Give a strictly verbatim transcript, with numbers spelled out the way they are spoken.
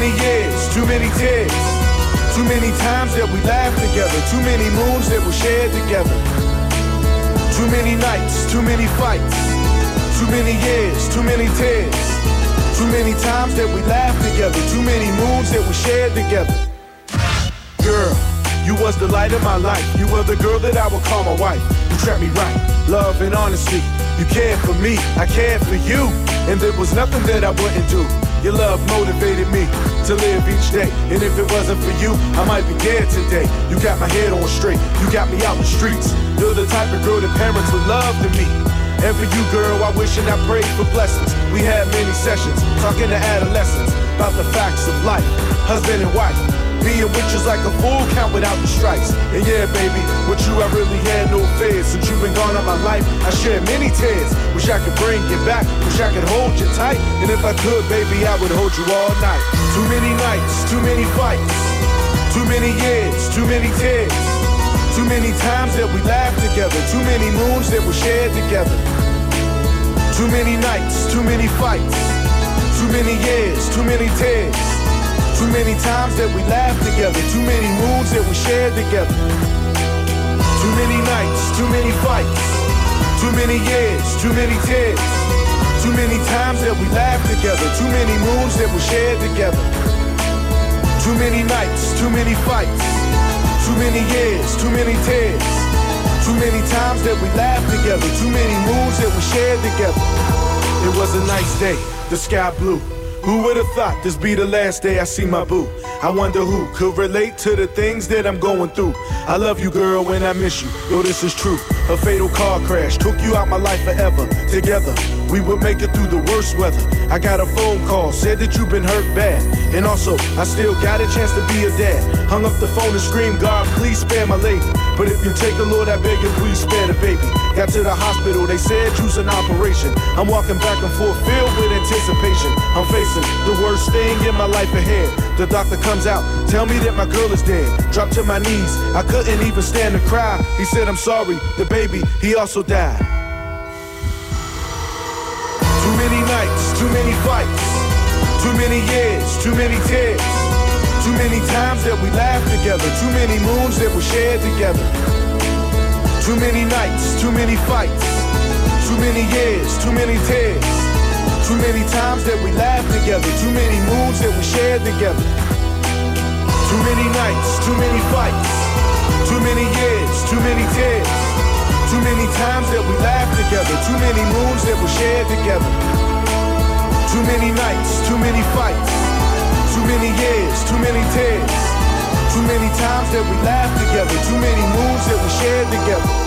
many years, too many tears. Too many times that we laughed together. Too many moons that we shared together. Too many nights, too many fights. Too many years, too many tears. Too many times that we laughed together. Too many moons that we shared together. Girl, you was the light of my life. You were the girl that I would call my wife. You treated me right, love and honesty. You cared for me, I cared for you. And there was nothing that I wouldn't do. Your love motivated me to live each day. And if it wasn't for you, I might be dead today. You got my head on straight, you got me out in the streets. You're the type of girl that parents would love to meet. And for you, girl, I wish and I prayed for blessings. We had many sessions, talking to adolescents about the facts of life, husband and wife. Being with you's like a full count without the strikes. And yeah, baby, with you I really had no fears. Since you've been gone out my life, I shed many tears. Wish I could bring you back, wish I could hold you tight. And if I could, baby, I would hold you all night. Too many nights, too many fights. Too many years, too many tears. Too many times that we laughed together. Too many moons that we shared together. Too many nights, too many fights. Too many years, too many tears. Too many times that we laughed together. Too many moons that we shared together. Too many nights, too many fights. Too many years, too many tears. Too many times that we laughed together. Too many moons that we shared together. Too many nights, too many fights. Too many years, too many tears. Too many times that we laughed together. Too many moons that we shared together. It was a nice day, the sky blue. Who would have thought this be the last day I see my boo? I wonder who could relate to the things that I'm going through. I love you, girl, and I miss you. Yo, this is true. A fatal car crash took you out my life forever. Together, we would make it through the worst weather. I got a phone call, said that you've been hurt bad. And also, I still got a chance to be a dad. Hung up the phone and screamed, God, please spare my lady. But if you take the Lord, I beg you, please spare the baby. Got to the hospital, they said choose an operation. I'm walking back and forth, filled with anticipation. I'm facing the worst thing in my life ahead. The doctor comes out, tell me that my girl is dead. Dropped to my knees, I couldn't even stand to cry. He said, I'm sorry, the baby, he also died. Too many nights, too many fights. Too many years, too many tears. Too many times that we laughed together. Too many moons that we shared together. Too many nights, too many fights. Too many years, too many tears. Too many times that we laughed together. Too many moons that we shared together. Too many nights, too many fights. Too many years, too many tears. Too many times that we laughed together. Too many moons that we shared together. Too many nights, too many fights. Too many years, too many tears. Too many times that we laughed together. Too many moons that we shared together.